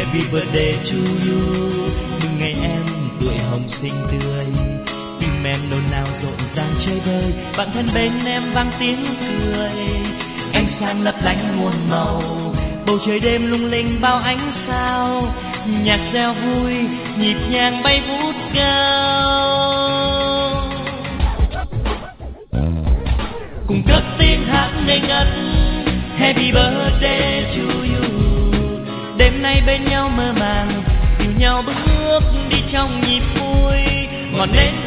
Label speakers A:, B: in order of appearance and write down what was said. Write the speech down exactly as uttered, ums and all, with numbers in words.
A: Happy birthday to you, mừng ngày em tuổi hồng xinh tươi. Tim em nôn nao rộn ràng chơi vơi, bạn thân bên em vang tiếng cười. Ánh sáng lấp lánh muôn màu, bầu trời đêm lung linh bao ánh sao. Nhạc reo vui, nhịp nhàng bay vút cao. Cùng cất tiếng hát ngây ngất, Happy birthday to you. Đêm nay bên nhau mơ màng, yêu nhau bước đi trong nhịp vui. Ngọn nến